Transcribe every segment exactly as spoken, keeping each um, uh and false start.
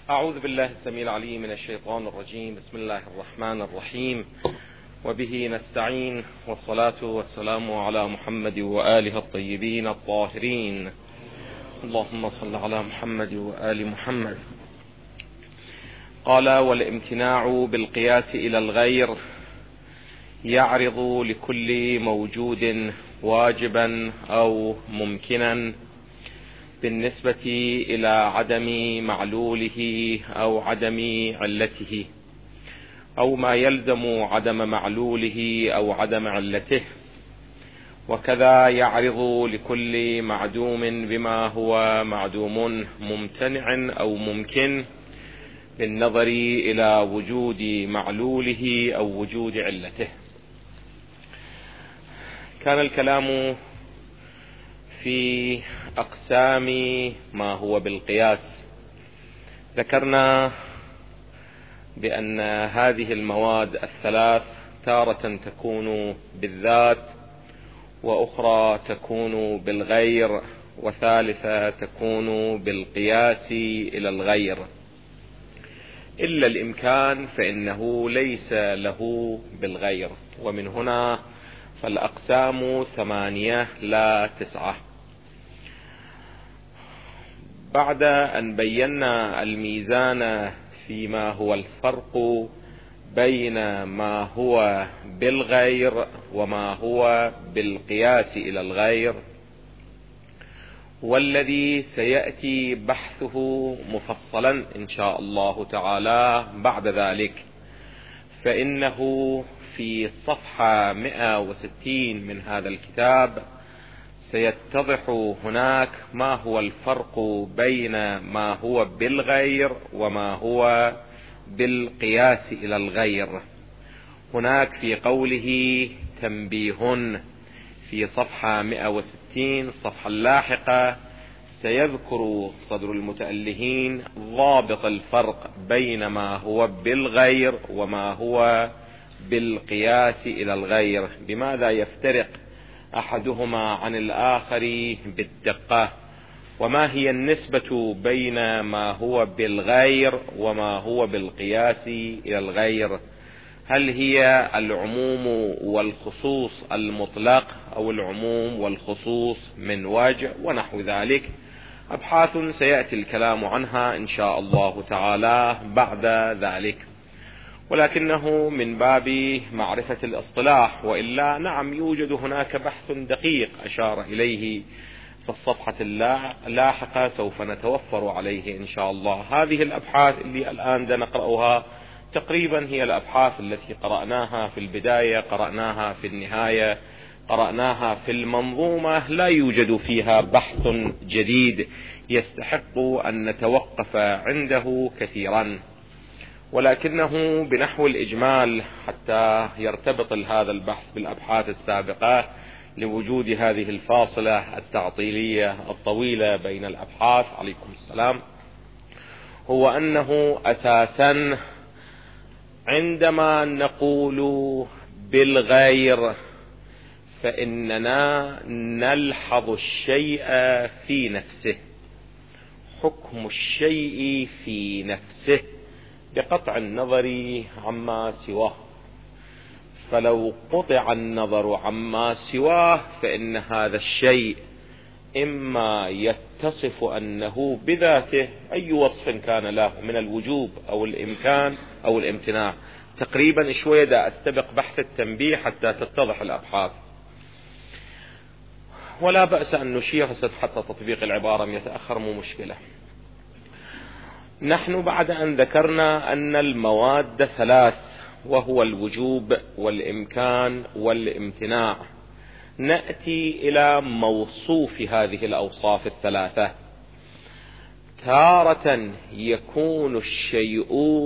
أعوذ بالله السميع العليم من الشيطان الرجيم. بسم الله الرحمن الرحيم، وبه نستعين، والصلاة والسلام على محمد وآله الطيبين الطاهرين. اللهم صل على محمد وآل محمد. قال: والامتناع بالقياس إلى الغير يعرض لكل موجود واجبا أو ممكنا بالنسبة إلى عدم معلوله أو عدم علته، أو ما يلزم عدم معلوله أو عدم علته. وكذا يعرض لكل معدوم بما هو معدوم ممتنع أو ممكن بالنظر إلى وجود معلوله أو وجود علته. كان الكلام في أقسام ما هو بالقياس. ذكرنا بأن هذه المواد الثلاث تارة تكون بالذات، وأخرى تكون بالغير، وثالثة تكون بالقياس إلى الغير، إلا الإمكان فإنه ليس له بالغير. ومن هنا فالأقسام ثمانية لا تسعة. بعد أن بينا الميزان فيما هو الفرق بين ما هو بالغير وما هو بالقياس إلى الغير، والذي سيأتي بحثه مفصلا إن شاء الله تعالى بعد ذلك، فإنه في صفحة مئة وستين من هذا الكتاب سيتضح هناك ما هو الفرق بين ما هو بالغير وما هو بالقياس إلى الغير. هناك في قوله تنبيه في صفحة مئة وستين الصفحة اللاحقة سيذكر صدر المتألهين ضابط الفرق بين ما هو بالغير وما هو بالقياس إلى الغير، بماذا يفترق أحدهما عن الآخر بالدقة، وما هي النسبة بين ما هو بالغير وما هو بالقياس إلى الغير. هل هي العموم والخصوص المطلق أو العموم والخصوص من وجه ونحو ذلك. أبحاث سيأتي الكلام عنها إن شاء الله تعالى بعد ذلك، ولكنه من باب معرفة الاصطلاح، وإلا نعم يوجد هناك بحث دقيق أشار إليه في الصفحة اللاحقة سوف نتوفر عليه إن شاء الله. هذه الأبحاث اللي الآن نقرأها تقريبا هي الأبحاث التي قرأناها في البداية، قرأناها في النهاية، قرأناها في المنظومة. لا يوجد فيها بحث جديد يستحق أن نتوقف عنده كثيرا، ولكنه بنحو الإجمال حتى يرتبط هذا البحث بالأبحاث السابقة لوجود هذه الفاصلة التعطيلية الطويلة بين الأبحاث. عليكم السلام. هو أنه أساسا عندما نقول بالغير فإننا نلحظ الشيء في نفسه، حكم الشيء في نفسه بقطع النظر عما سواه. فلو قطع النظر عما سواه فإن هذا الشيء إما يتصف أنه بذاته أي وصف كان له من الوجوب أو الإمكان أو الامتناع. تقريبا شوية دا أستبق بحث التنبيه حتى تتضح الأبحاث، ولا بأس أن نشير حتى تطبيق العبارة يتأخر، مو مشكلة. نحن بعد أن ذكرنا أن المواد ثلاث، وهو الوجوب والإمكان والامتناع، نأتي إلى موصوف هذه الأوصاف الثلاثة. تارة يكون الشيء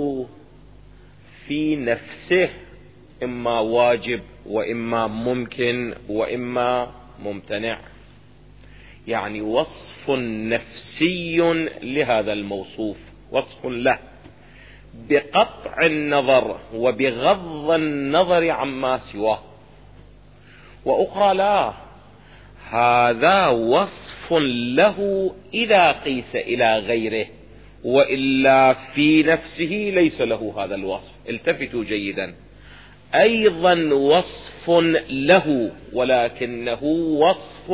في نفسه إما واجب وإما ممكن وإما ممتنع، يعني وصف نفسي لهذا الموصوف، وصف له بقطع النظر وبغض النظر عما سواه. وأخرى لا، هذا وصف له إذا قيس إلى غيره، وإلا في نفسه ليس له هذا الوصف. التفتوا جيدا، أيضا وصف له، ولكنه وصف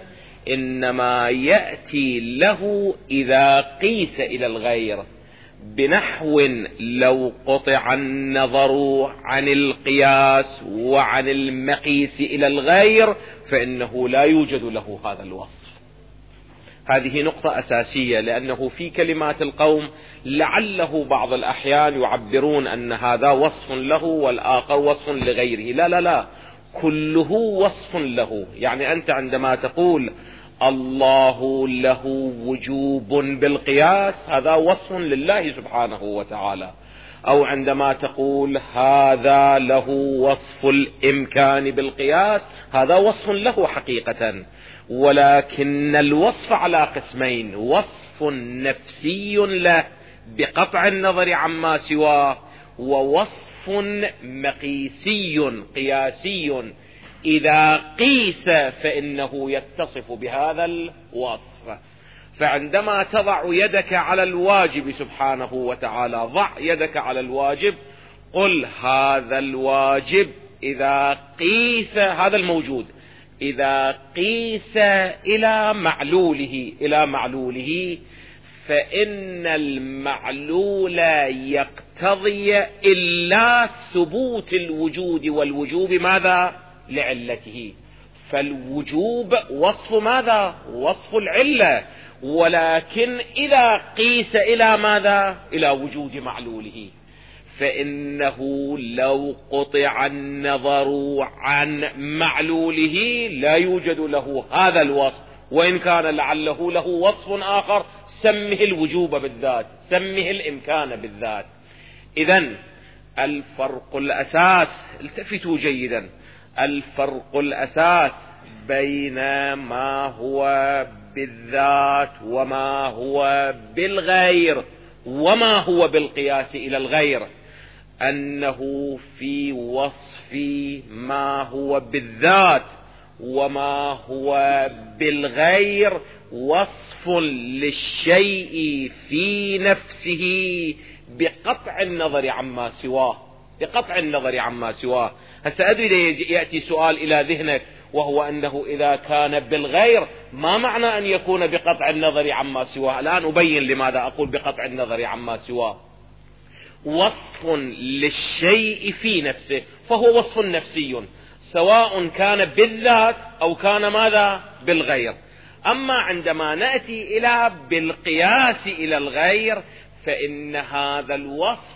إنما يأتي له إذا قيس إلى الغير، بنحو لو قطع النظر عن القياس وعن المقيس إلى الغير فإنه لا يوجد له هذا الوصف. هذه نقطة أساسية، لأنه في كلمات القوم لعله بعض الأحيان يعبرون أن هذا وصف له والآخر وصف لغيره. لا لا لا، كله وصف له. يعني أنت عندما تقول الله له وجوب بالقياس هذا وصف لله سبحانه وتعالى، أو عندما تقول هذا له وصف الإمكان بالقياس هذا وصف له حقيقة. ولكن الوصف على قسمين: وصف نفسي له بقطع النظر عما سواه، ووصف مقيسي قياسي إذا قيس فإنه يتصف بهذا الوصف. فعندما تضع يدك على الواجب سبحانه وتعالى، ضع يدك على الواجب، قل هذا الواجب إذا قيس، هذا الموجود إذا قيس إلى معلوله إلى معلوله فإن المعلول يقتضي إلا ثبوت الوجود، والوجوب ماذا؟ لعلته. فالوجوب وصف ماذا؟ وصف العلة، ولكن إذا قيس إلى ماذا؟ إلى وجود معلوله، فإنه لو قطع النظر عن معلوله لا يوجد له هذا الوصف، وإن كان لعله له وصف آخر سمه الوجوب بالذات، سمه الإمكان بالذات. إذن الفرق الأساس، التفتوا جيدا، الفرق الأساس بين ما هو بالذات وما هو بالغير وما هو بالقياس إلى الغير أنه في وصف ما هو بالذات وما هو بالغير وصف للشيء في نفسه بقطع النظر عما سواه، بقطع النظر عما سواه. هسه أدري يأتي سؤال إلى ذهنك، وهو أنه إذا كان بالغير ما معنى أن يكون بقطع النظر عما سواه؟ الآن أبين لماذا أقول بقطع النظر عما سواه. وصف للشيء في نفسه فهو وصف نفسي، سواء كان بالذات أو كان ماذا؟ بالغير. أما عندما نأتي إلى بالقياس إلى الغير فإن هذا الوصف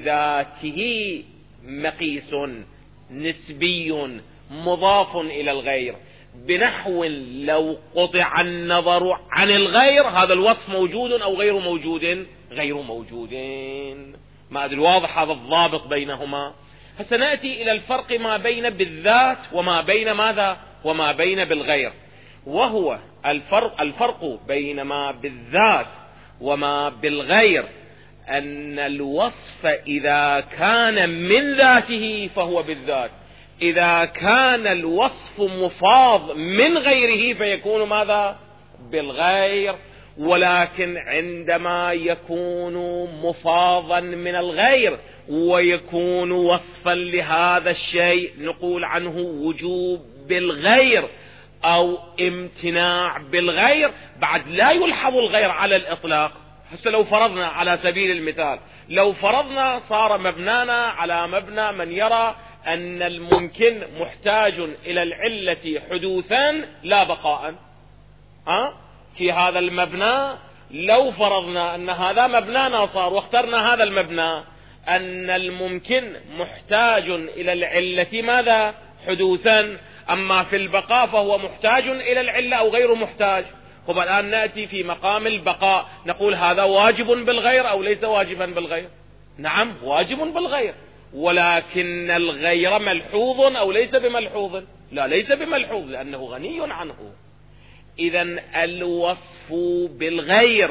بذاته مقيس نسبي مضاف إلى الغير، بنحو لو قطع النظر عن الغير هذا الوصف موجود أو غير موجود؟ غير موجود. ما أدري واضح هذا الضابط بينهما؟ فسنأتي إلى الفرق ما بين بالذات وما بين ماذا؟ وما بين بالغير، وهو الفرق, الفرق بين ما بالذات وما بالغير أن الوصف إذا كان من ذاته فهو بالذات، إذا كان الوصف مفاض من غيره فيكون ماذا؟ بالغير. ولكن عندما يكون مفاضا من الغير ويكون وصفا لهذا الشيء نقول عنه وجوب بالغير أو امتناع بالغير. بعد لا يلحظ الغير على الإطلاق. حتى لو فرضنا على سبيل المثال، لو فرضنا صار مبنانا على مبنى من يرى أن الممكن محتاج إلى العلة حدوثا لا بقاء. أه؟ في هذا المبنى لو فرضنا أن هذا مبنانا صار واخترنا هذا المبنى أن الممكن محتاج إلى العلة ماذا؟ حدوثا. أما في البقاء فهو محتاج إلى العلة أو غير محتاج. طب الآن نأتي في مقام البقاء نقول هذا واجب بالغير أو ليس واجبا بالغير؟ نعم واجب بالغير، ولكن الغير ملحوظ أو ليس بملحوظ؟ لا ليس بملحوظ لأنه غني عنه. إذن الوصف بالغير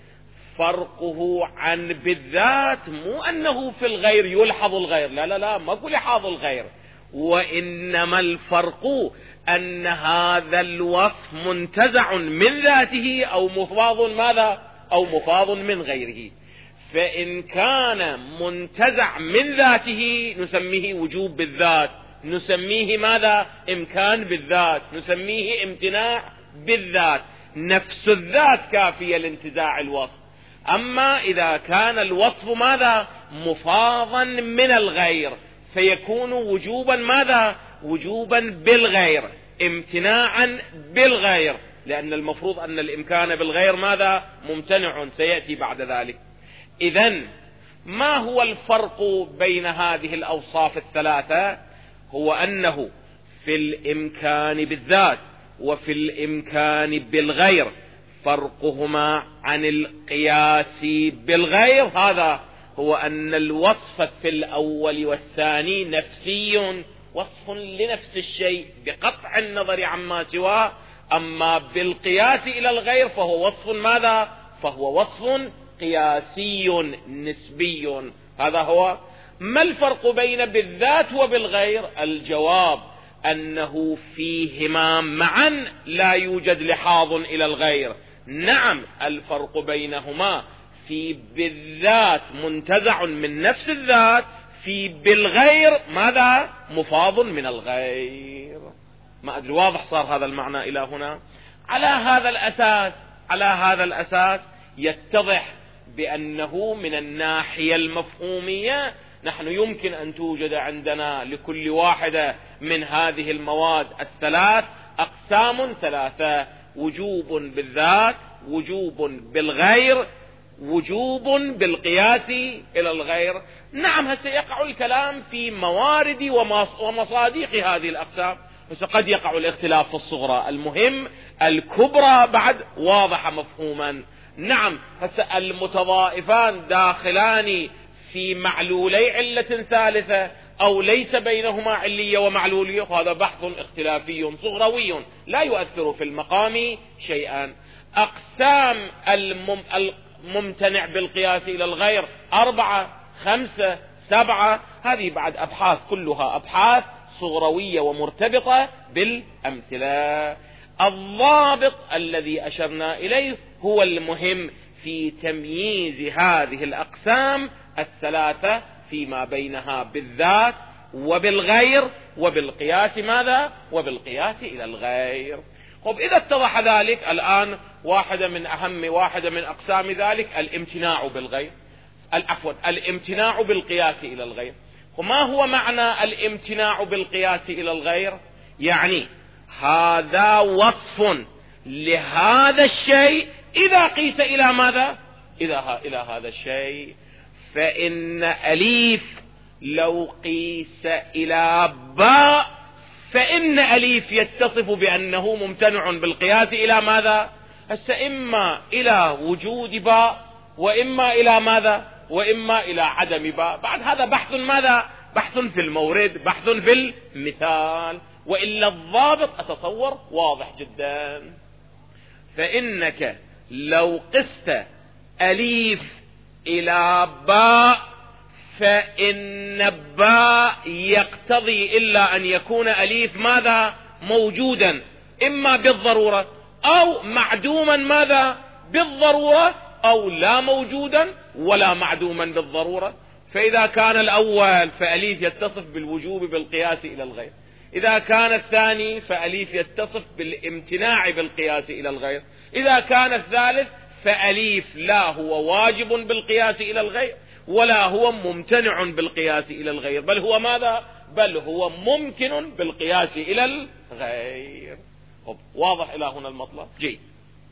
فرقه عن بالذات مو أنه في الغير يلحظ الغير، لا لا لا ما كل لحاظ الغير، وإنما الفرق أن هذا الوصف منتزع من ذاته أو مفاض ماذا؟ أو مفاض من غيره. فإن كان منتزع من ذاته نسميه وجوب بالذات، نسميه ماذا؟ إمكان بالذات، نسميه امتناع بالذات. نفس الذات كافية لانتزاع الوصف. أما إذا كان الوصف ماذا؟ مفاضا من الغير فيكون وجوبا ماذا؟ وجوبا بالغير، امتناعا بالغير، لأن المفروض أن الإمكان بالغير ماذا؟ ممتنع، سيأتي بعد ذلك. إذن ما هو الفرق بين هذه الأوصاف الثلاثة؟ هو أنه في الإمكان بالذات وفي الإمكان بالغير فرقهما عن القياس بالغير هذا هو أن الوصف في الأول والثاني نفسي، وصف لنفس الشيء بقطع النظر عما سواه. أما بالقياس إلى الغير فهو وصف ماذا؟ فهو وصف قياسي نسبي. هذا هو. ما الفرق بين بالذات وبالغير؟ الجواب أنه فيهما معا لا يوجد لحاظ إلى الغير. نعم الفرق بينهما في بالذات منتزع من نفس الذات، في بالغير ماذا؟ مفاض من الغير. ما أدري واضح صار هذا المعنى إلى هنا؟ على هذا الأساس على هذا الأساس يتضح بأنه من الناحية المفهومية نحن يمكن أن توجد عندنا لكل واحدة من هذه المواد الثلاث أقسام ثلاثة: وجوب بالذات، وجوب بالغير، وجوب بالقياس إلى الغير. نعم هسه يقع الكلام في موارد ومصادق هذه الأقسام، بس قد يقع الاختلاف في الصغرى. المهم الكبرى بعد واضحة مفهوما. نعم هسه المتضائفان داخلان في معلولي علة ثالثة أو ليس بينهما علية ومعلولية، هذا بحث اختلافي صغروي لا يؤثر في المقام شيئا. أقسام المم... الممتنع بالقياس إلى الغير أربعة خمسة سبعة، هذه بعد أبحاث كلها أبحاث صغروية ومرتبطة بالأمثلة. الضابط الذي أشرنا إليه هو المهم في تمييز هذه الأقسام الثلاثة فيما بينها بالذات وبالغير وبالقياس ماذا؟ وبالقياس إلى الغير. طب إذا اتضح ذلك الآن واحدة من أهم واحدة من أقسام ذلك الامتناع بالغير، العفو الامتناع بالقياس إلى الغير. وما هو معنى الامتناع بالقياس إلى الغير؟ يعني هذا وصف لهذا الشيء إذا قيس إلى ماذا؟ إلى إلى هذا الشيء. فإن أليف لو قيس إلى باء فإن أليف يتصف بأنه ممتنع بالقياس إلى ماذا؟ هسه إما إلى وجود باء وإما إلى ماذا؟ وإما إلى عدم باء. بعد هذا بحث ماذا؟ بحث في المورد، بحث في المثال، وإلا الضابط أتصور واضح جدا. فإنك لو قست أليف إلى باء فإن باء يقتضي إلا أن يكون أليف ماذا؟ موجودا إما بالضرورة أو معدوما ماذا؟ بالضرورة، أو لا موجودا ولا معدوما بالضرورة. فإذا كان الأول فأليف يتصف بالوجوب بالقياس إلى الغير، إذا كان الثاني فأليف يتصف بالامتناع بالقياس إلى الغير، إذا كان الثالث فأليف لا هو واجب بالقياس إلى الغير ولا هو ممتنع بالقياس إلى الغير، بل هو ماذا؟ بل هو ممكن بالقياس إلى الغير. واضح إلى هنا المطلب؟ جيد.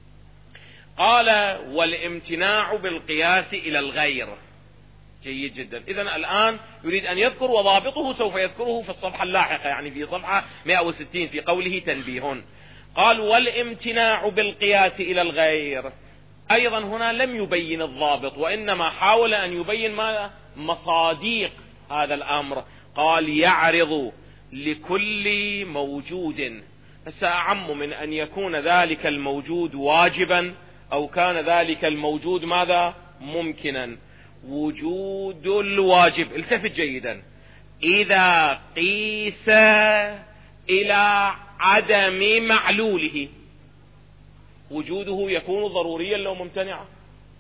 قال والامتناع بالقياس إلى الغير. جيد جدا. إذن الآن يريد أن يذكر وضابطه سوف يذكره في الصفحة اللاحقة، يعني في صفحة مئة وستين في قوله تنبيه. قال والامتناع بالقياس إلى الغير. أيضا هنا لم يبين الضابط وإنما حاول أن يبين ما مصاديق هذا الأمر. قال يعرض لكل موجود. سأعم من أن يكون ذلك الموجود واجبا أو كان ذلك الموجود ماذا؟ ممكنا. وجود الواجب، التفت جيدا، إذا قيس إلى عدم معلوله وجوده يكون ضروريا لو ممتنعا.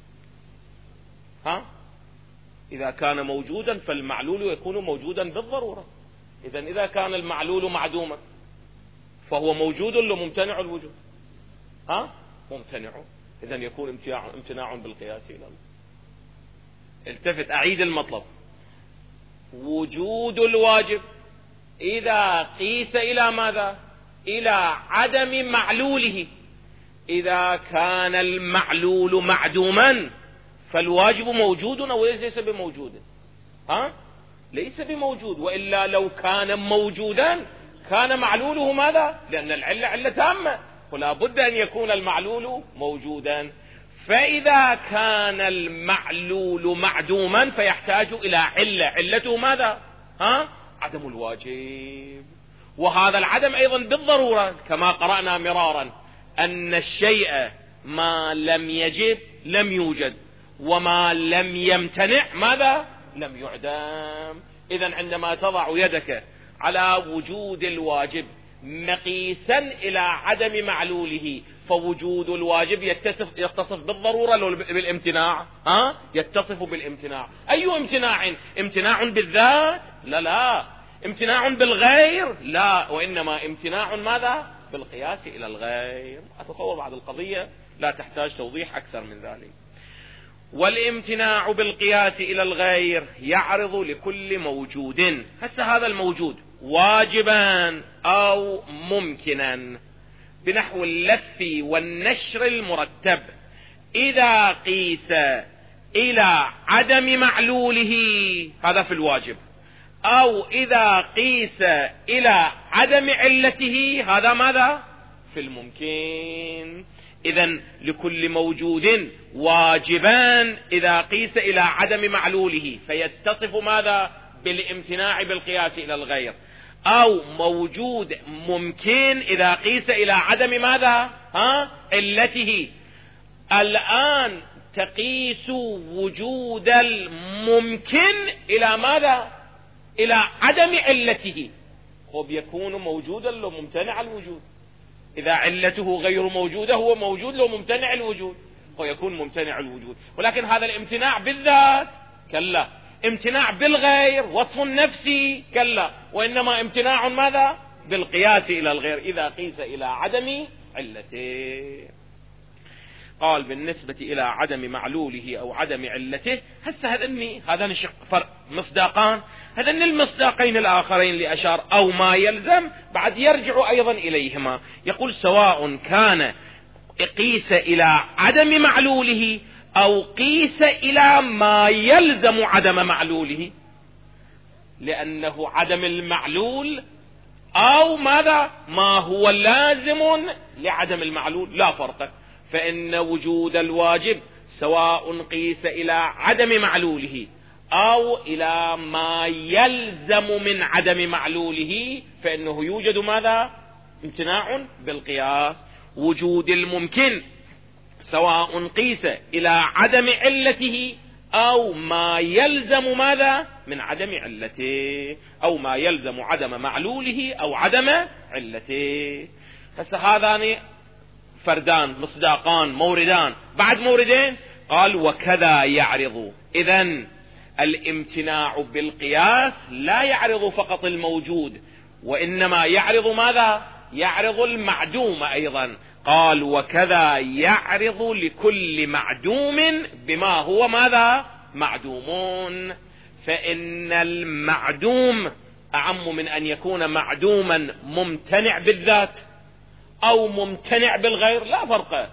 ها؟ إذا كان موجودا فالمعلول يكون موجودا بالضرورة. إذا إذا كان المعلول معدوما فهو موجود ولا ممتنع الوجود؟ ها؟ ممتنع. إذا يكون امتناع, امتناع بالقياس إلى الله. التفت أعيد المطلب. وجود الواجب إذا قيس إلى ماذا؟ إلى عدم معلوله. إذا كان المعلول معدوما فالواجب موجود أو ليس بموجود؟ ها؟ ليس بموجود، وإلا لو كان موجودا كان معلوله ماذا؟ لأن العلة علة تامة، فلا بد أن يكون المعلول موجودا. فإذا كان المعلول معدوما فيحتاج إلى علة، علته ماذا؟ ها؟ عدم الواجب. وهذا العدم أيضا بالضرورة كما قرأنا مرارا أن الشيء ما لم يجب لم يوجد، وما لم يمتنع ماذا؟ لم يعدم. إذن عندما تضع يدك على وجود الواجب مقيسا إلى عدم معلوله فوجود الواجب يتصف, يتصف بالضرورة لو بالامتناع؟ ها؟ يتصف بالامتناع. أي امتناع؟ امتناع بالذات؟ لا لا. امتناع بالغير؟ لا، وإنما امتناع ماذا؟ بالقياس إلى الغير. أتصور بعد القضية لا تحتاج توضيح أكثر من ذلك. والامتناع بالقياس إلى الغير يعرض لكل موجود. هسه هذا الموجود واجبا أو ممكنا بنحو اللف والنشر المرتب إذا قيس إلى عدم معلوله، هذا في الواجب، أو إذا قيس إلى عدم علته، هذا ماذا؟ في الممكن. إذن لكل موجود واجبان إذا قيس إلى عدم معلوله فيتصف ماذا؟ بالامتناع بالقياس إلى الغير، أو موجود ممكن إذا قيس إلى عدم ماذا؟ ها؟ علته. الآن تقيس وجود الممكن إلى ماذا؟ إلى عدم علته. هو يكون موجودا لو ممتنع الوجود. إذا علته غير موجودة هو موجود لو ممتنع الوجود، هو يكون ممتنع الوجود. ولكن هذا الامتناع بالذات كلا، امتناع بالغير وصف نفسي كلا، وإنما امتناع ماذا؟ بالقياس إلى الغير إذا قيس إلى عدم علته. قال بالنسبة إلى عدم معلوله أو عدم علته. هسه هذني هذان فرق مصداقان، هذن المصداقين الآخرين اللي أشار أو ما يلزم بعد يرجع أيضا إليهما. يقول سواء كان قيس إلى عدم معلوله أو قيس إلى ما يلزم عدم معلوله، لأنه عدم المعلول أو ماذا؟ ما هو لازم لعدم المعلول لا فرق. فإن وجود الواجب سواء قيس إلى عدم معلوله أو إلى ما يلزم من عدم معلوله فإنه يوجد ماذا؟ امتناع بالقياس. وجود الممكن سواء قيس إلى عدم علته أو ما يلزم ماذا؟ من عدم علته، أو ما يلزم عدم معلوله أو عدم علته. فهذان فردان مصداقان موردان. بعد موردين قال وكذا يعرض. إذن الامتناع بالقياس لا يعرض فقط الموجود، وإنما يعرض ماذا؟ يعرض المعدوم أيضا. قال وكذا يعرض لكل معدوم بما هو ماذا؟ معدومون. فإن المعدوم أعم من أن يكون معدوما ممتنع بالذات أو ممتنع بالغير، لا فرق.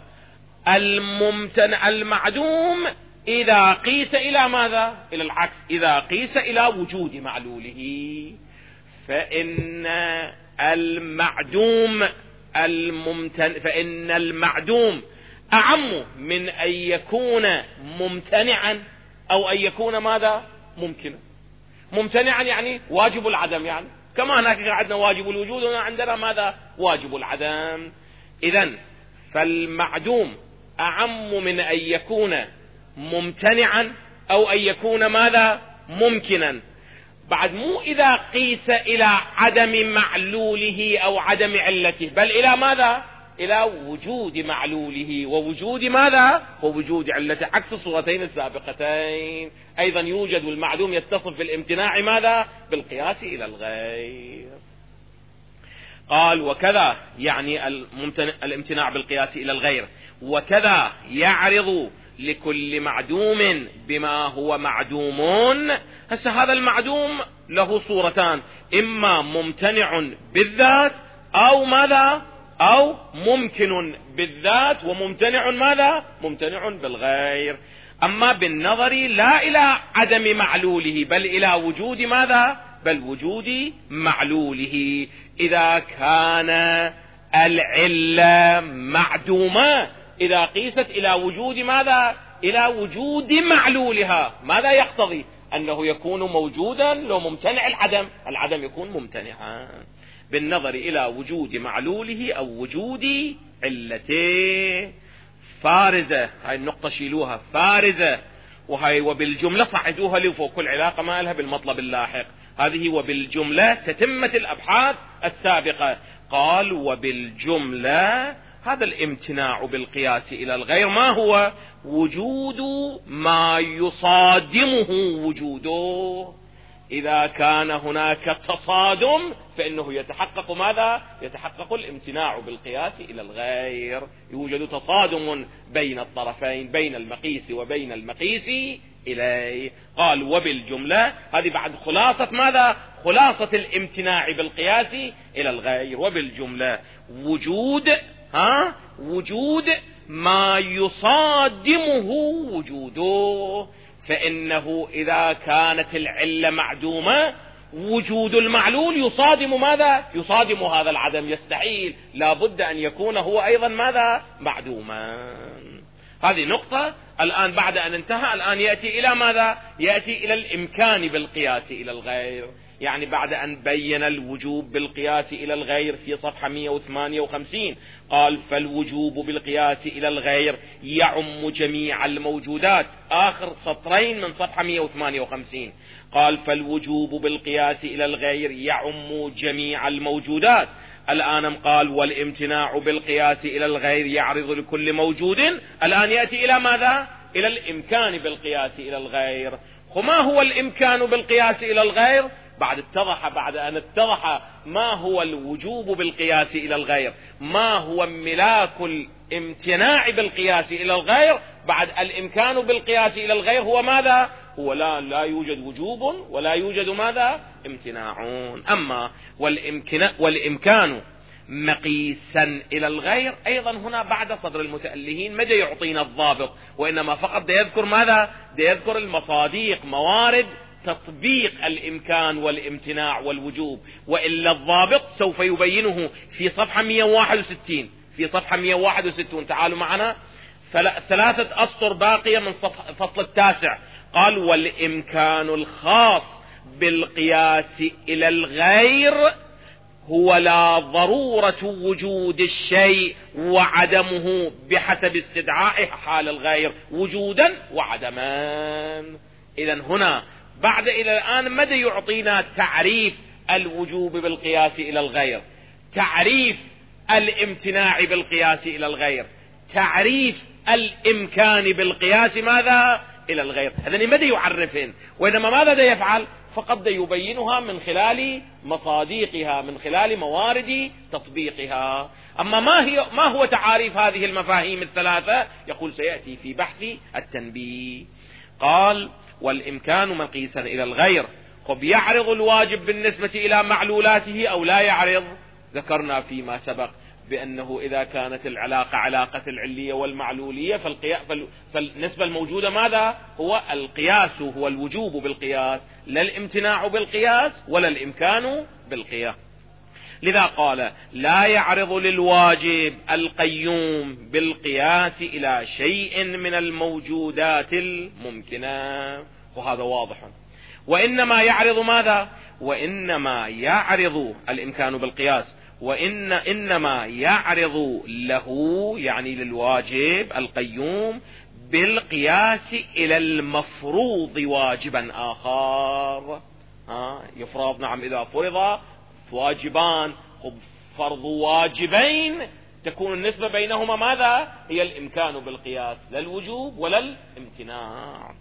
الممتنع المعدوم إذا قيس إلى ماذا؟ إلى العكس، إذا قيس إلى وجود معلوله. فإن المعدوم الممتنع فإن المعدوم أعم من أن يكون ممتنعا أو أن يكون ماذا؟ ممكنا. ممتنعا يعني واجب العدم، يعني كما هناك عندنا واجب الوجود هنا عندنا ماذا؟ واجب العدم. إذن فالمعدوم أعم من أن يكون ممتنعا أو أن يكون ماذا؟ ممكنا. بعد مو إذا قيس إلى عدم معلوله أو عدم علته، بل إلى ماذا؟ إلى وجود معلوله ووجود ماذا؟ ووجود علته، عكس الصورتين السابقتين. أيضا يوجد المعدوم يتصف بالامتناع ماذا؟ بالقياس إلى الغير. قال وكذا يعني الامتناع بالقياس إلى الغير، وكذا يعرض لكل معدوم بما هو معدوم. هسه هذا المعدوم له صورتان، إما ممتنع بالذات أو ماذا؟ أو ممكن بالذات وممتنع ماذا؟ ممتنع بالغير. أما بالنظر لا إلى عدم معلوله بل إلى وجود ماذا؟ بل وجود معلوله. إذا كان العلة معدومة إذا قيست إلى وجود ماذا؟ إلى وجود معلولها، ماذا يقتضي؟ أنه يكون موجودا لو ممتنع العدم، العدم يكون ممتنعا بالنظر إلى وجود معلوله أو وجود علته. فارزة، هاي النقطة شيلوها، فارزة، وهي وبالجملة صعدوها لفوق، كل علاقة ما لها بالمطلب اللاحق. هذه وبالجملة تتمة الأبحاث السابقة. قال وبالجملة هذا الامتناع بالقياس إلى الغير ما هو؟ وجود ما يصادمه وجوده. إذا كان هناك تصادم فإنه يتحقق ماذا؟ يتحقق الامتناع بالقياس إلى الغير. يوجد تصادم بين الطرفين، بين المقيس وبين المقيس إليه. قال وبالجملة، هذه بعد خلاصة ماذا؟ خلاصة الامتناع بالقياس إلى الغير. وبالجملة وجود ها وجود ما يصادمه وجوده، فإنه إذا كانت العلة معدومة وجود المعلول يصادم ماذا؟ يصادم هذا العدم، يستحيل، لا بد أن يكون هو أيضا ماذا؟ معدوما. هذه نقطة. الآن بعد أن انتهى الآن يأتي إلى ماذا؟ يأتي إلى الإمكان بالقياس إلى الغير. يعني بعد أن بين الوجوب بالقياس إلى الغير في صفحة مئة وثمانية وخمسين قال فالوجوب بالقياس إلى الغير يعم جميع الموجودات. آخر سطرين من صفحة مئة وثمانية وخمسين قال فالوجوب بالقياس إلى الغير يعم جميع الموجودات. الآن قال والامتناع بالقياس إلى الغير يعرض لكل موجود. الآن يأتي إلى ماذا؟ إلى الإمكان بالقياس إلى الغير. وما هو الإمكان بالقياس إلى الغير؟ بعد اتضح بعد أن اتضح ما هو الوجوب بالقياس إلى الغير، ما هو ملاك الامتناع بالقياس إلى الغير، بعد الإمكان بالقياس إلى الغير هو ماذا؟ هو لا, لا يوجد وجوب ولا يوجد ماذا؟ امتناع. أما والإمكان, والإمكان مقيسا إلى الغير أيضا هنا بعد صدر المتألهين مدى يعطينا الضابط، وإنما فقط دا يذكر ماذا؟ دا يذكر المصاديق، موارد تطبيق الإمكان والامتناع والوجوب، وإلا الضابط سوف يبينه في صفحة مئة وواحد وستين. في صفحة مئة وواحد وستين تعالوا معنا، ثلاثة أسطر باقية من فصل التاسع. قال والإمكان الخاص بالقياس إلى الغير هو لا ضرورة وجود الشيء وعدمه بحسب استدعائه حال الغير وجودا وعدما. إذن هنا بعد إلى الآن ماذا يعطينا؟ تعريف الوجوب بالقياس إلى الغير، تعريف الامتناع بالقياس إلى الغير، تعريف الإمكان بالقياس ماذا؟ إلى الغير. هذا ماذا يعرفين؟ وإنما ماذا دا يفعل؟ فقط دا يبينها من خلال مصاديقها، من خلال موارد تطبيقها. أما ما هي ما هو تعاريف هذه المفاهيم الثلاثة؟ يقول سيأتي في بحث التنبيه. قال والإمكان مقيسا إلى الغير. خب يعرض الواجب بالنسبة إلى معلولاته أو لا يعرض؟ ذكرنا فيما سبق بأنه إذا كانت العلاقة علاقة العلية والمعلولية فالنسبة الموجودة ماذا؟ هو القياس، هو الوجوب بالقياس، لا الامتناع بالقياس ولا الإمكان بالقياس. لذا قال لا يعرض للواجب القيوم بالقياس إلى شيء من الموجودات الممكنة، وهذا واضح. وإنما يعرض ماذا؟ وإنما يعرض الإمكان بالقياس، وإن إنما يعرض له يعني للواجب القيوم بالقياس إلى المفروض واجبا آخر. ها يفرض، نعم، إذا فرض واجبان، فرض واجبين تكون النسبة بينهما ماذا؟ هي الإمكان بالقياس، لا الوجوب ولا الامتناع.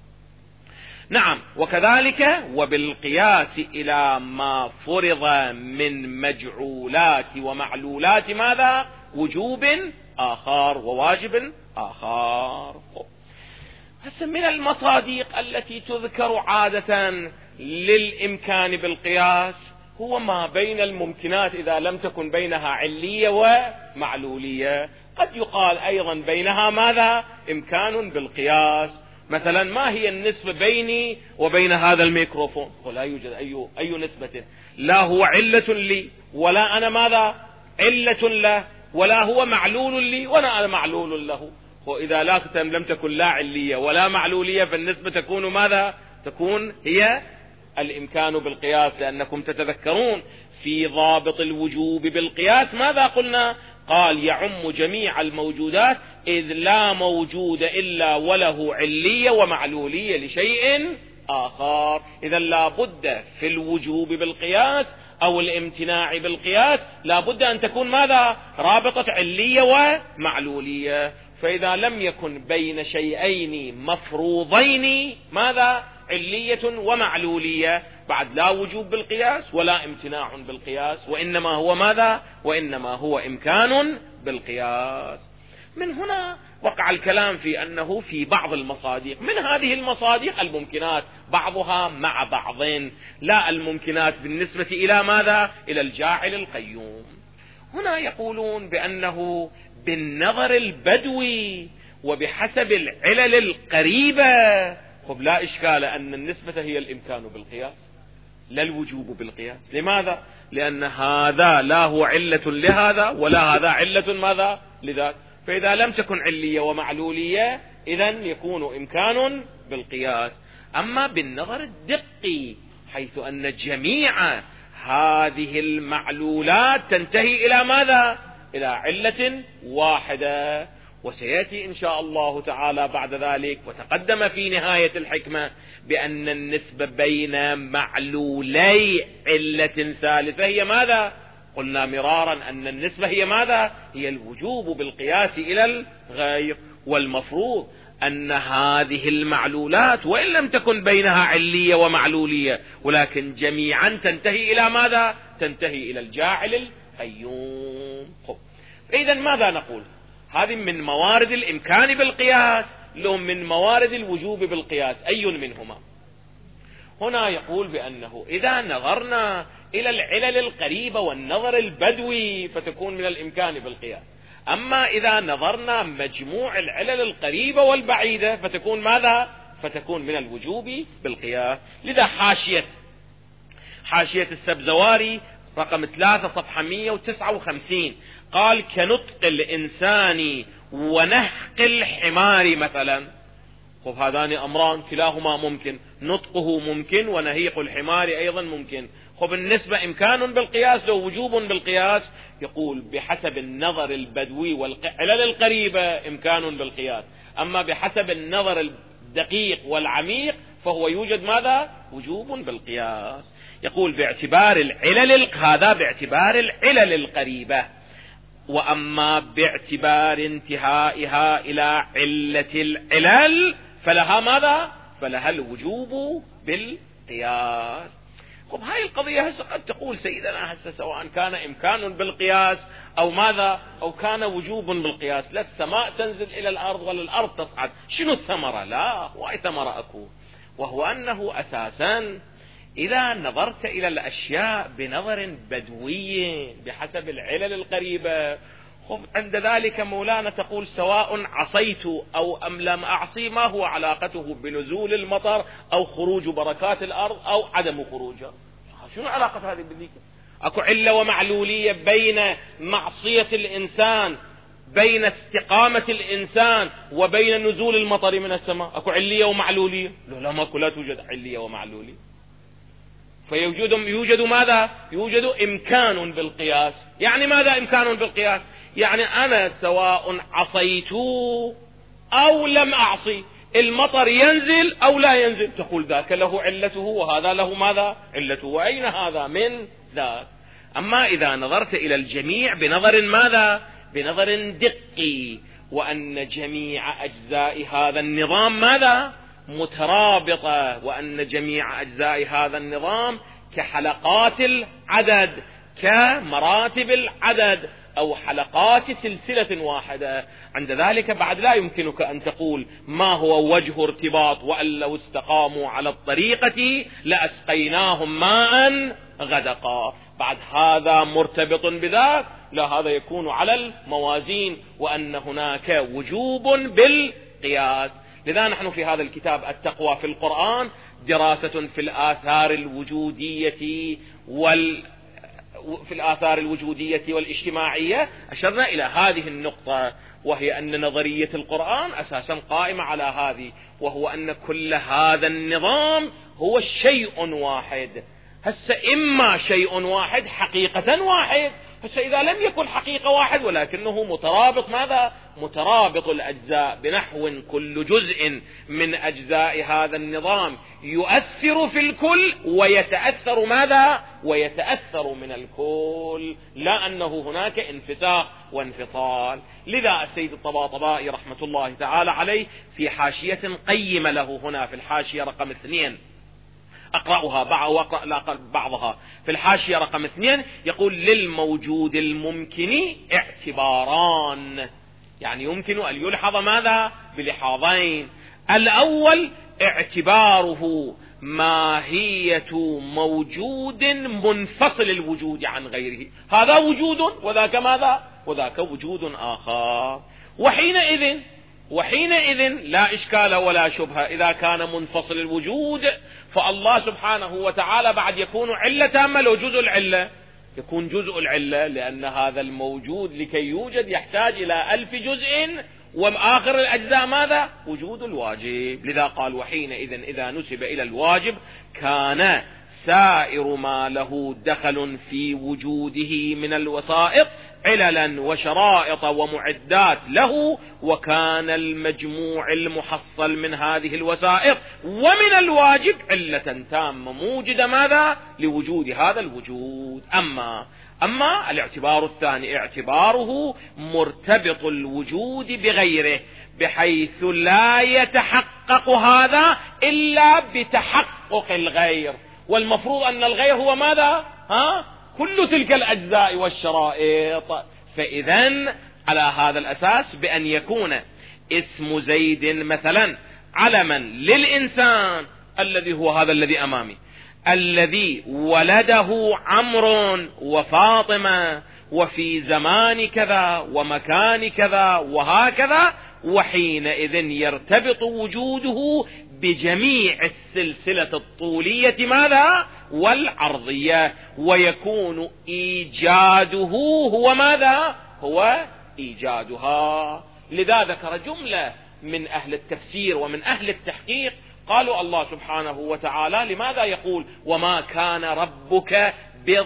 نعم، وكذلك وبالقياس إلى ما فرض من مجعولات ومعلولات ماذا؟ وجوب آخر وواجب آخر. هسه من المصادق التي تذكر عادة للإمكان بالقياس هو ما بين الممكنات إذا لم تكن بينها علية ومعلولية. قد يقال أيضا بينها ماذا؟ إمكان بالقياس. مثلا ما هي النسبة بيني وبين هذا الميكروفون؟ ولا يوجد أي, أي نسبة، لا هو علة لي ولا أنا ماذا؟ علة له، ولا هو معلول لي ولا أنا معلول له. وإذا لا لم تكن لا علية ولا معلولية فالنسبة تكون ماذا؟ تكون هي الإمكان بالقياس. لأنكم تتذكرون في ضابط الوجوب بالقياس ماذا قلنا؟ قال يعم جميع الموجودات إذ لا موجود إلا وله علية ومعلولية لشيء آخر. إذا لا بد في الوجوب بالقياس أو الامتناع بالقياس لا بد أن تكون ماذا؟ رابطة علية ومعلولية. فإذا لم يكن بين شيئين مفروضين ماذا؟ علية ومعلولية، بعد لا وجوب بالقياس ولا امتناع بالقياس، وإنما هو ماذا؟ وإنما هو إمكان بالقياس. من هنا وقع الكلام في أنه في بعض المصادق، من هذه المصادق الممكنات بعضها مع بعض، لا الممكنات بالنسبة إلى ماذا؟ إلى الجاعل القيوم. هنا يقولون بأنه بالنظر البدوي وبحسب العلل القريبة، خب لا إشكال أن النسبة هي الإمكان بالقياس لا الوجوب بالقياس. لماذا؟ لأن هذا لا هو علة لهذا ولا هذا علة ماذا؟ لذاك. فإذا لم تكن علية ومعلولية إذن يكون إمكان بالقياس. أما بالنظر الدقي حيث أن جميع هذه المعلولات تنتهي إلى ماذا؟ إلى علة واحدة، وسيأتي إن شاء الله تعالى بعد ذلك وتقدم في نهاية الحكمة بأن النسبة بين معلولي علة ثالثة هي ماذا؟ قلنا مرارا أن النسبة هي ماذا؟ هي الوجوب بالقياس إلى الغير. والمفروض أن هذه المعلولات وإن لم تكن بينها علية ومعلولية ولكن جميعا تنتهي إلى ماذا؟ تنتهي إلى الجاعل القيوم. إذن ماذا نقول؟ هذه من موارد الإمكان بالقياس لهم من موارد الوجوب بالقياس، أي منهما؟ هنا يقول بأنه إذا نظرنا إلى العلل القريبة والنظر البدوي فتكون من الإمكان بالقياس. أما إذا نظرنا مجموع العلل القريبة والبعيدة فتكون ماذا؟ فتكون من الوجوب بالقياس. لذا حاشية حاشية السبزواري رقم ثلاثة صفحة مئة وتسعة وخمسين قال كنطق الإنسان ونهق الحمار مثلا. خب هذان أمران كلاهما ممكن، نطقه ممكن ونهيق الحمار أيضا ممكن. خب النسبة إمكان بالقياس لو وجوب بالقياس؟ يقول بحسب النظر البدوي والعلل القريبة إمكان بالقياس، أما بحسب النظر الدقيق والعميق فهو يوجد ماذا؟ وجوب بالقياس. يقول باعتبار العلل، هذا باعتبار العلل القريبة، وأما باعتبار انتهائها إلى علة العلل فلها ماذا؟ فلها الوجوب بالقياس. طب هاي القضية هسه قد تقول سيدنا هسه سواء كان إمكان بالقياس أو ماذا أو كان وجوب بالقياس، لا السماء تنزل إلى الأرض ولا الأرض تصعد، شنو الثمرة؟ لا، واي ثمرة أكو، وهو أنه أساسا إذا نظرت إلى الأشياء بنظر بدوي بحسب العلل القريبة، عند ذلك مولانا تقول سواء عصيت أو أم لم أعصي ما هو علاقته بنزول المطر أو خروج بركات الأرض أو عدم خروجها؟ شنو علاقة هذه بذيك؟ أكو علة ومعلولية بين معصية الإنسان، بين استقامة الإنسان وبين نزول المطر من السماء؟ أكو علية ومعلولية؟ لا لا ماكو، لا توجد علية ومعلولية. فيوجد يوجد ماذا؟ يوجد إمكان بالقياس. يعني ماذا إمكان بالقياس؟ يعني أنا سواء عصيت أو لم أعصي المطر ينزل أو لا ينزل، تقول ذاك له علته وهذا له ماذا؟ علته، وأين هذا من ذاك؟ أما إذا نظرت إلى الجميع بنظر ماذا؟ بنظر دقي، وأن جميع أجزاء هذا النظام ماذا؟ مترابطة، وأن جميع أجزاء هذا النظام كحلقات العدد، كمراتب العدد، أو حلقات سلسلة واحدة. عند ذلك بعد لا يمكنك أن تقول ما هو وجه ارتباط، وأن لو استقاموا على الطريقة لأسقيناهم ماء غدقا. بعد هذا مرتبط بذاك، لا، هذا يكون على الموازين، وأن هناك وجوب بالقياس. لذا نحن في هذا الكتاب التقوى في القرآن دراسة في الآثار الوجودية وال في الآثار الوجودية والاجتماعية، أشرنا إلى هذه النقطة، وهي أن نظرية القرآن أساسا قائمة على هذه، وهو أن كل هذا النظام هو شيء واحد. هسه إما شيء واحد حقيقة واحد، هسه إذا لم يكن حقيقة واحد ولكنه مترابط، ماذا؟ مترابط الأجزاء، بنحو كل جزء من أجزاء هذا النظام يؤثر في الكل ويتأثر ماذا؟ ويتأثر من الكل، لا أنه هناك انفساخ وانفصال. لذا السيد الطباطبائي رحمة الله تعالى عليه في حاشية قيمة له هنا في الحاشية رقم اثنين، أقرأها وأقرأ بعضها. في الحاشية رقم اثنين يقول: للموجود الممكن اعتباران، يعني يمكن أن يلحظ ماذا؟ بلحاظين. الأول اعتباره ماهية موجود منفصل الوجود عن غيره، هذا وجود وذاك ماذا؟ وذاك وجود آخر. وحينئذ وحينئذ لا إشكال ولا شبهة، إذا كان منفصل الوجود فالله سبحانه وتعالى بعد يكون علة تامة لو جزء العلة، يكون جزء العلة، لأن هذا الموجود لكي يوجد يحتاج إلى ألف جزء، وآخر الأجزاء ماذا؟ وجود الواجب. لذا قال: وحينئذ إذا نسب إلى الواجب كان سائر ما له دخل في وجوده من الوسائط عللا وشرائط ومعدات له، وكان المجموع المحصل من هذه الوسائط ومن الواجب علة تامة موجدة ماذا؟ لوجود هذا الوجود. أما أما الاعتبار الثاني اعتباره مرتبط الوجود بغيره، بحيث لا يتحقق هذا إلا بتحقق الغير، والمفروض أن الغير هو ماذا؟ ها؟ كل تلك الأجزاء والشرائط. فإذن على هذا الأساس بأن يكون اسم زيد مثلا علما للإنسان الذي هو هذا الذي أمامي، الذي ولده عمرو وفاطمة وفي زمان كذا ومكان كذا وهكذا، وحينئذ يرتبط وجوده بجميع السلسلة الطولية ماذا؟ والعرضية، ويكون إيجاده هو ماذا؟ هو إيجادها. لذا ذكر جملة من أهل التفسير ومن أهل التحقيق، قالوا الله سبحانه وتعالى لماذا يقول: وما كان ربك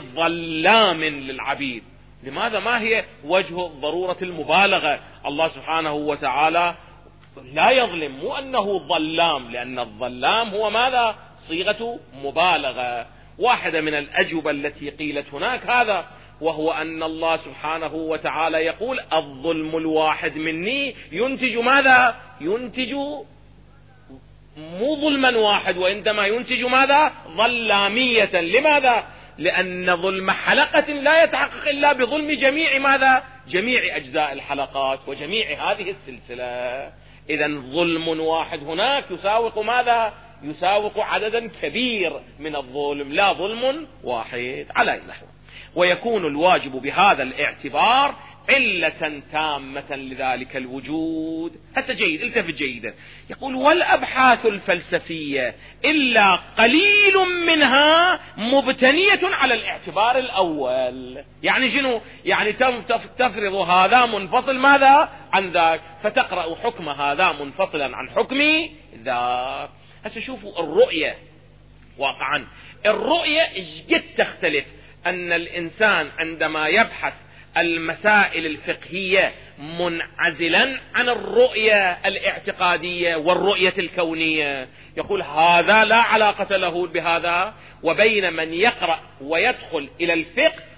بظلام للعبيد؟ لماذا؟ ما هي وجه ضرورة المبالغة؟ الله سبحانه وتعالى لا يظلم، مو أنه ظلام، لأن الظلام هو ماذا؟ صيغة مبالغة. واحدة من الأجوبة التي قيلت هناك هذا، وهو أن الله سبحانه وتعالى يقول: الظلم الواحد مني ينتج ماذا؟ ينتج مو ظلما واحد، وإنما ينتج ماذا؟ ظلامية. لماذا؟ لأن ظلم حلقة لا يتحقق إلا بظلم جميع ماذا؟ جميع أجزاء الحلقات وجميع هذه السلسلة. إذن ظلم واحد هناك يساوق ماذا؟ يساوق عددا كبير من الظلم، لا ظلم واحد على نحو. ويكون الواجب بهذا الاعتبار علة تامة لذلك الوجود. هذا جيد، التفت جيدا. يقول: والأبحاث الفلسفية إلا قليل منها مبتنية على الاعتبار الأول. يعني شنو؟ يعني تفرض هذا منفصل ماذا؟ عن ذاك، فتقرأ حكم هذا منفصلا عن حكم ذاك. هسه شوفوا الرؤية، واقعا الرؤية قد تختلف. أن الإنسان عندما يبحث المسائل الفقهية منعزلا عن الرؤية الاعتقادية والرؤية الكونية، يقول هذا لا علاقة له بهذا، وبين من يقرأ ويدخل إلى الفقه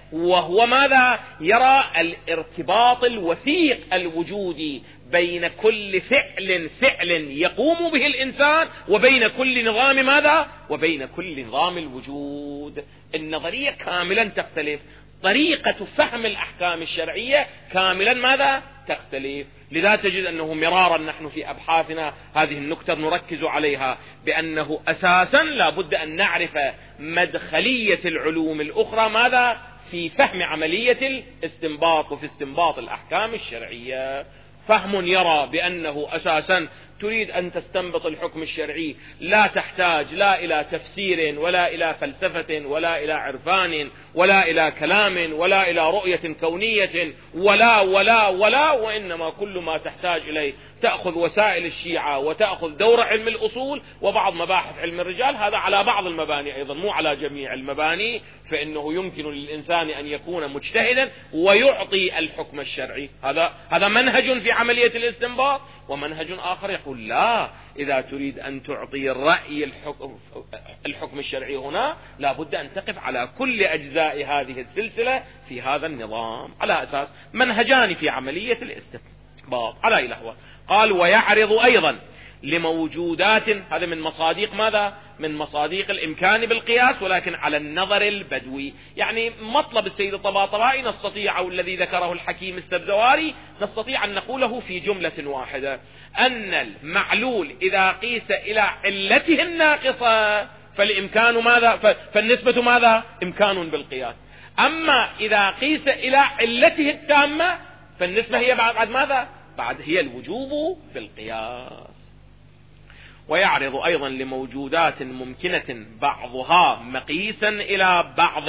وهو ماذا؟ يرى الارتباط الوثيق الوجودي بين كل فعل فعل يقوم به الإنسان وبين كل نظام ماذا؟ وبين كل نظام الوجود. النظرية كاملا تختلف، طريقة فهم الأحكام الشرعية كاملا ماذا؟ تختلف. لذا تجد أنه مرارا نحن في أبحاثنا هذه النكتة نركز عليها، بأنه أساسا لا بد أن نعرف مدخلية العلوم الأخرى ماذا؟ في فهم عملية الاستنباط وفي استنباط الأحكام الشرعية. فهم يرى بأنه أساسا تريد أن تستنبط الحكم الشرعي لا تحتاج لا إلى تفسير ولا إلى فلسفة ولا إلى عرفان ولا إلى كلام ولا إلى رؤية كونية ولا ولا ولا وإنما كل ما تحتاج إليه تأخذ وسائل الشيعة وتأخذ دور علم الأصول وبعض مباحث علم الرجال، هذا على بعض المباني أيضا مو على جميع المباني، فإنه يمكن للإنسان أن يكون مجتهدا ويعطي الحكم الشرعي. هذا هذا منهج في عملية الاستنباط. ومنهج آخر يقول لا، إذا تريد أن تعطي الرأي الحكم, الحكم الشرعي هنا لا بد أن تقف على كل أجزاء هذه السلسلة في هذا النظام، على أساس منهجان في عملية الاستنباط على إلهوة. قال ويعرض أيضا لموجودات، هذا من مصاديق ماذا؟ من مصاديق الإمكان بالقياس، ولكن على النظر البدوي. يعني مطلب السيد الطباطبائي نستطيع، أو الذي ذكره الحكيم السبزواري نستطيع أن نقوله في جملة واحدة، أن المعلول إذا قيس إلى علته الناقصة فالإمكان ماذا؟ فالنسبة ماذا؟ إمكان بالقياس. أما إذا قيس إلى علته التامة فالنسبة هي بعد ماذا؟ بعد هي الوجوب بالقياس. ويعرض أيضا لموجودات ممكنة بعضها مقيسا إلى بعض،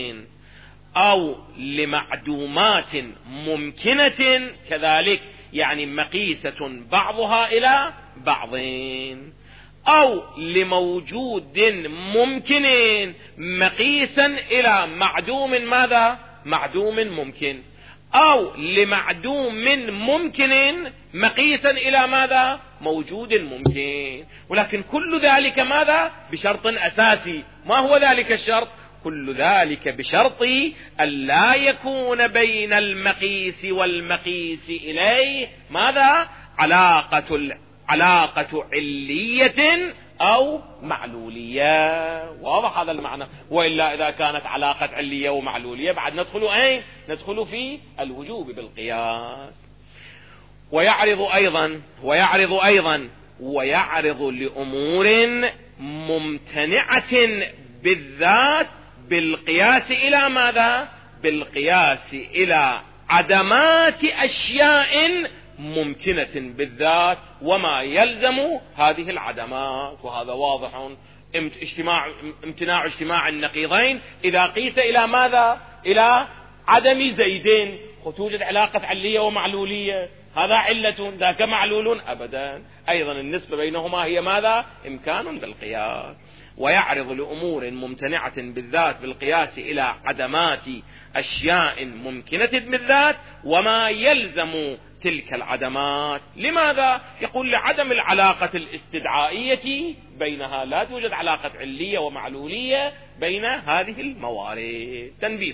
أو لمعدومات ممكنة كذلك، يعني مقيسة بعضها إلى بعض، أو لموجود ممكن مقيسا إلى معدوم ماذا؟ معدوم ممكن، أو لمعدوم ممكن مقيسا إلى ماذا؟ موجود ممكن. ولكن كل ذلك ماذا؟ بشرط أساسي. ما هو ذلك الشرط؟ كل ذلك بشرط أن لا يكون بين المقيس والمقيس إليه ماذا؟ علاقة علاقة علية أو معلولية. واضح هذا المعنى؟ وإلا إذا كانت علاقة علية ومعلولية بعد ندخل أين؟ ندخل في الوجوب بالقياس. ويعرض أيضا ويعرض أيضا ويعرض لأمور ممتنعة بالذات بالقياس إلى ماذا؟ بالقياس إلى عدمات أشياء ممكنة بالذات وما يلزم هذه العدمات. وهذا واضح، اجتماع امتناع اجتماع النقيضين إذا قيس إلى ماذا؟ إلى عدم زيدين، توجد علاقة علية ومعلولية، هذا علة ذاك معلول أبدا. أيضا النسبة بينهما هي ماذا؟ إمكان بالقياس. ويعرض لأمور ممتنعة بالذات بالقياس إلى عدمات أشياء ممكنة بالذات وما يلزم تلك العدمات. لماذا؟ يقول لعدم العلاقة الاستدعائية بينها، لا توجد علاقة علية ومعلولية بين هذه الموارد. تنبيه،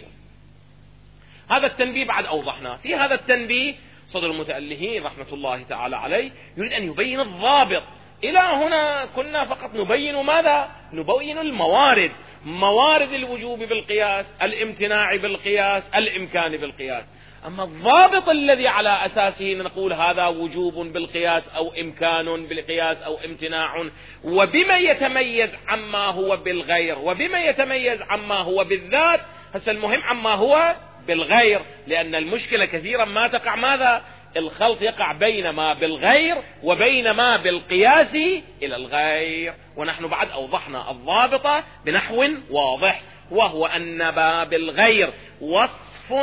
هذا التنبيه بعد أوضحنا. في هذا التنبيه صدر المتألهين رحمة الله تعالى عليه يريد أن يبين الضابط. إلى هنا كنا فقط نبين ماذا؟ نبين الموارد، موارد الوجوب بالقياس، الامتناع بالقياس، الإمكان بالقياس. أما الضابط الذي على أساسه نقول هذا وجوب بالقياس أو إمكان بالقياس أو امتناع، وبما يتميز عما هو بالغير وبما يتميز عما هو بالذات. هسه المهم عما هو بالغير، لأن المشكلة كثيرا ما تقع ماذا؟ الخلط يقع بين ما بالغير وبين ما بالقياس إلى الغير. ونحن بعد أوضحنا الضابط بنحو واضح، وهو أن ما بالغير وصف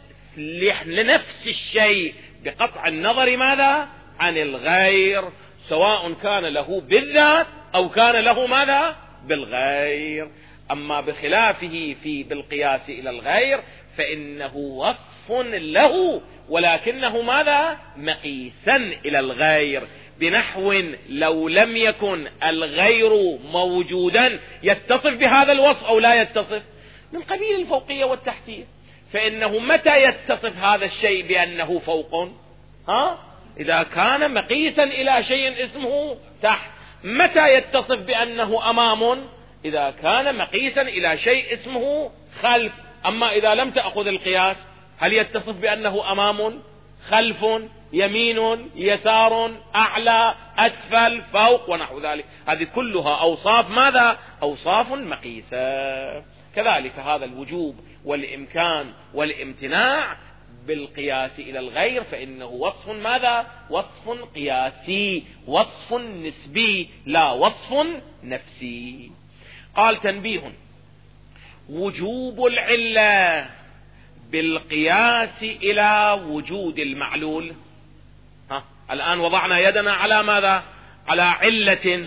لنفس الشيء بقطع النظر ماذا؟ عن الغير، سواء كان له بالذات أو كان له ماذا؟ بالغير. أما بخلافه في بالقياس إلى الغير فإنه وصف له ولكنه ماذا؟ مقيسا إلى الغير، بنحو لو لم يكن الغير موجودا يتصف بهذا الوصف أو لا يتصف، من قبيل الفوقية والتحتية. فإنه متى يتصف هذا الشيء بأنه فوق؟ ها؟ إذا كان مقيسا إلى شيء اسمه تحت. متى يتصف بأنه أمام؟ إذا كان مقيسا إلى شيء اسمه خلف. أما إذا لم تأخذ القياس هل يتصف بأنه أمام، خلف، يمين، يسار، أعلى، أسفل، فوق ونحو ذلك؟ هذه كلها أوصاف ماذا؟ أوصاف مقيسة. كذلك هذا الوجوب والإمكان والامتناع بالقياس إلى الغير فإنه وصف ماذا؟ وصف قياسي، وصف نسبي، لا وصف نفسي. قال تنبيه: وجوب العلة بالقياس إلى وجود المعلول. ها الآن وضعنا يدنا على ماذا؟ على علة،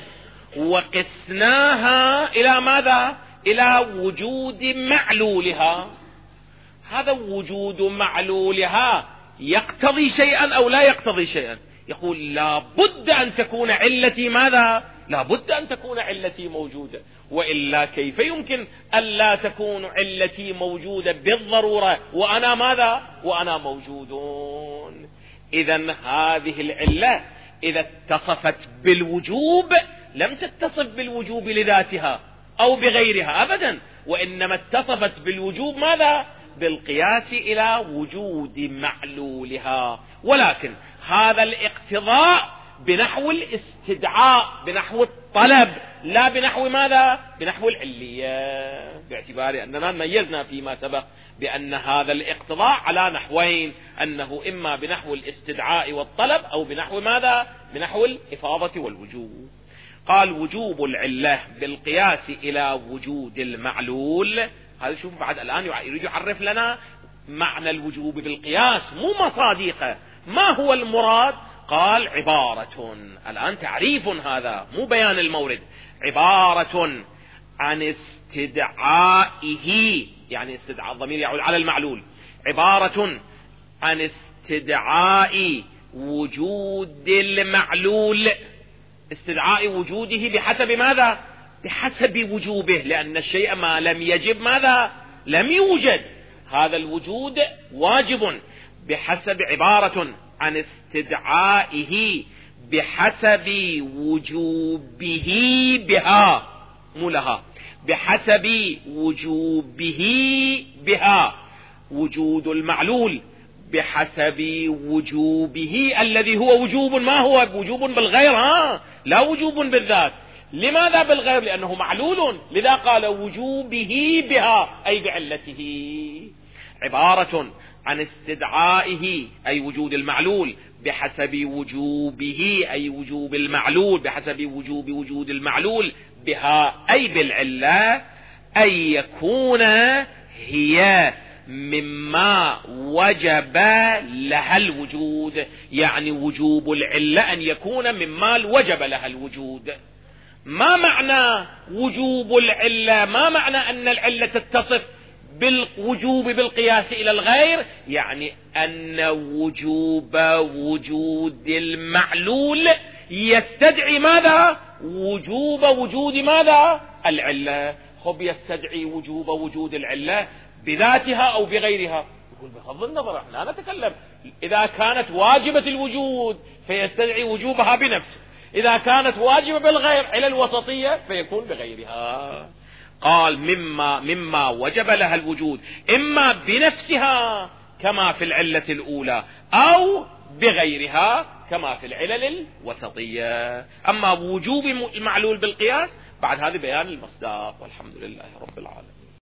وقسناها إلى ماذا؟ إلى وجود معلولها. هذا وجود معلولها يقتضي شيئا أو لا يقتضي شيئا؟ يقول لا بد أن تكون علتي ماذا؟ لا بد أن تكون علتي موجودة، وإلا كيف يمكن ألا تكون علتي موجودة بالضرورة وأنا ماذا؟ وأنا موجودون. إذن هذه العلة إذا اتصفت بالوجوب لم تتصف بالوجوب لذاتها أو بغيرها أبدا، وإنما اتصفت بالوجوب ماذا؟ بالقياس إلى وجود معلولها. ولكن هذا الاقتضاء بنحو الاستدعاء، بنحو الطلب، لا بنحو ماذا؟ بنحو العلية، باعتبار أننا ميزنا فيما سبق بأن هذا الاقتضاء على نحوين، أنه إما بنحو الاستدعاء والطلب أو بنحو ماذا؟ بنحو الإفاضة والوجوب. قال: وجوب العلة بالقياس إلى وجود المعلول. هذا شوف بعد الآن يريد يعرف لنا معنى الوجوب بالقياس، مو مصادقه. ما هو المراد؟ قال: عبارة، الآن تعريف، هذا مو بيان المورد، عبارة عن استدعائه، يعني استدعاء الضمير يعود على المعلول، عبارة عن استدعاء وجود المعلول، استدعاء وجوده بحسب ماذا؟ بحسب وجوبه، لأن الشيء ما لم يجب ماذا؟ لم يوجد. هذا الوجود واجب بحسب، عبارة عن استدعائه بحسب وجوبه بها، مو لها، بحسب وجوبه بها. وجود المعلول بحسب وجوبه الذي هو وجوب، ما هو وجوب بالغير، ها لا وجوب بالذات. لماذا بالغير؟ لأنه معلول، لذا قال وجوبه بها أي بعلته. عبارة عن استدعائه أي وجود المعلول بحسب وجوبه أي وجوب المعلول بحسب وجوب وجود المعلول بها أي بالعلة، أن يكون هي مما وجب لها الوجود. يعني وجوب العلة أن يكون مما وجب لها الوجود. ما معنى وجوب العلة؟ ما معنى أن العلة تتصف بالوجوب بالقياس إلى الغير؟ يعني أن وجوب وجود المعلول يستدعي ماذا؟ وجوب وجود ماذا؟ العلة. خب يستدعي وجوب وجود العلة بذاتها أو بغيرها؟ يقول بغض النظر، احنا نتكلم إذا كانت واجبة الوجود فيستدعي وجوبها بنفسه، إذا كانت واجبة بالغير على الوسطية فيكون بغيرها. قال مما مما وجب لها الوجود، إما بنفسها كما في العلة الأولى أو بغيرها كما في العلل الوسطية. أما وجوب المعلول بالقياس بعد هذا بيان المصداق. والحمد لله رب العالمين.